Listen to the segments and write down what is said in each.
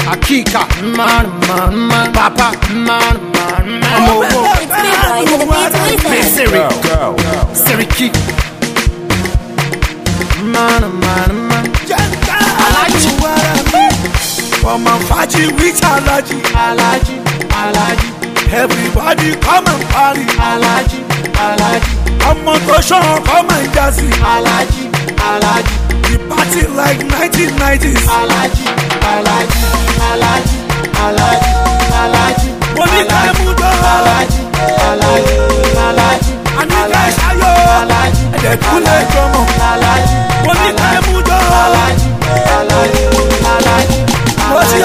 Akika, man, Papa, man, Siri Key, man, Alaji, come and party with Alaji. Everybody come and party. Come on to show, come and jazzy. We party like 1990s. Monica Mudo. Anika Shayo. The Kule Jomo. Monica Mudo. Moti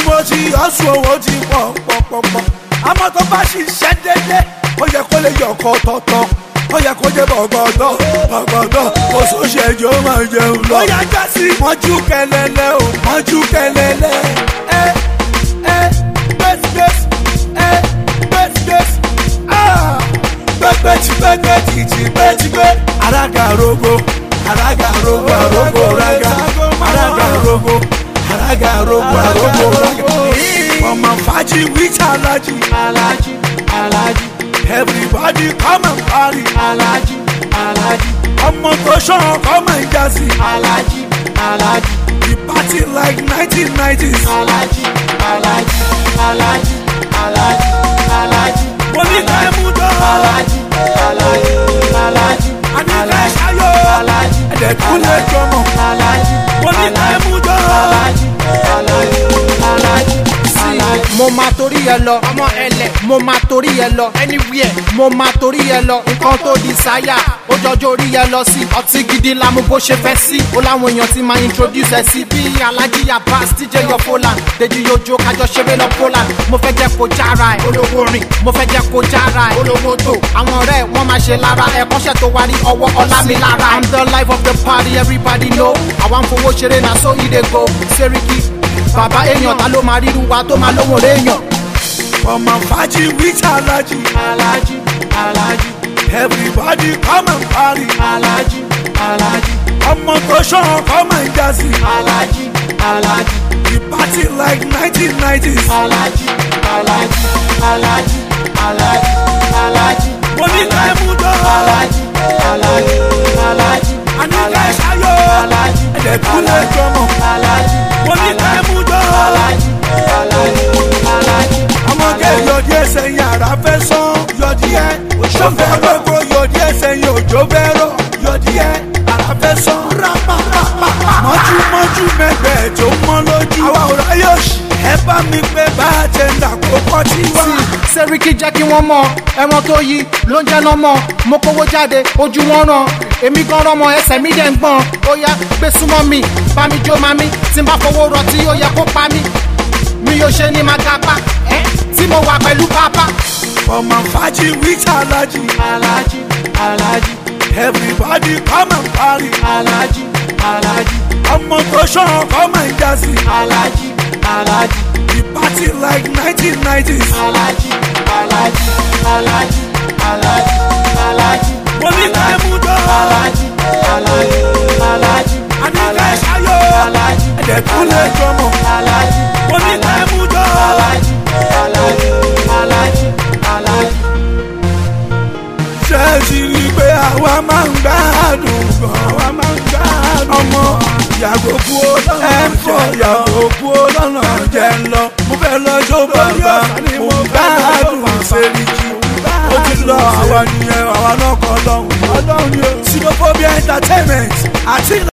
pop. Àmọ́ tó bá ṣiṣẹ́ dédé, ó yẹ kó lè yọkọ̀ tọ̀tọ̀, ó yẹ kó jẹ́ bọ̀gọ̀dọ̀, kò sóṣè jọ máa jẹun lọ. Ó yá já sí mọ́jú kẹlẹ́lẹ́ o, mọ́jú kẹlẹ́lẹ́. Gbẹ́gbẹ́, arága rogo, raga. Come and party with Alaji. Everybody come and party. Come on to show, come and jazzy. We party like 1990s. Monica Mudo. Anika Shayo. The Kule Jomo. Monica Mudo. Mo ma torí ẹ lọ, ọmọ ẹlẹ, mo ma torí ẹ lọ, anywhere, mo ma torí ẹ lọ, nǹkan tó di sáyà, ó jọjọ́ orí ẹ lọ sí, ọtí gidi la mo bó ṣe fẹ́ sí, ó láwọn èèyàn ti máa introduce ẹ sí, bí Alhaji Abbas, DJ Your Poland, Deji Yojo, kájọ ṣeré lọ Poland, mo fẹ́ jẹ́ kó jára ẹ̀, olówó rìn, mo fẹ́ jẹ́ kó jára ẹ̀, olówó tó, àwọn ọ̀rẹ́ wọ́n máa ṣe lára ẹ̀, kọ́ṣẹ́ tó wá rí ọwọ́ ọlá mi lára, I'm the life of the party, everybody know, àwọn fowó ṣeré na so e dey go, Seriki. Bàbá èèyàn ta ló máa ríru wa tó máa lóhùn réèyàn. Come and party with Alaji. Everybody come and party. Come on to show, come and jazzy. We party like 1990s. Monica Mudo. Anika Shayo. The Kule Jomo. Monica Mudo. Ọmọge yọ̀dí ẹsẹ̀ yàrá fẹ́ sán. Yọ̀dí ẹ̀ ṣọ́fẹ́ gbogbo yọ̀dí ẹsẹ̀ yòjó bẹ́rọ̀. Yọ̀dí ẹ̀ àrà fẹ́ sán. Mọ́jú mẹ́gbẹ̀ẹ́ tó mọ́ lójú. Àwa ò ráyè òṣì. Ẹ bá mi pé bá a ṣe ń dàkókò tí wá. Seriki jẹ́ kí wọ́n mọ̀ ẹran tó yí ló ń jẹ́ lọ́mọ. Mo kówó jáde ojú wọn ràn. Èmi gan rọmọ ẹsẹ̀ mi dẹ̀ ń gbọ̀n. Ó yá gbé súnmọ́ mi, bá mi jó mami. Tí n bá fowó rọ tí ó yẹ kó pa mí. Mi yóò ṣe ní máa gapá. Tí mo wà pẹ̀lú pápá. Come and party with Alaji. Everybody come and party. Come on to show, come and jazzy. We party like 1990s. Monica Mudo. Anika Shayo. The Kule Jomo. Monica Mudo. Ṣé ti rí pé àwa máa ń gbádùn gan? Ọmọ yàgò kú ó lọ́nà jẹ́ ń lọ. Mo fẹ́ lọ jó bàbá, mo gbádùn Seriki. Ó ti lọ àwa nìyẹn, àwa náà kọ́ lọ́hùn. Sinophobia Entertainment àti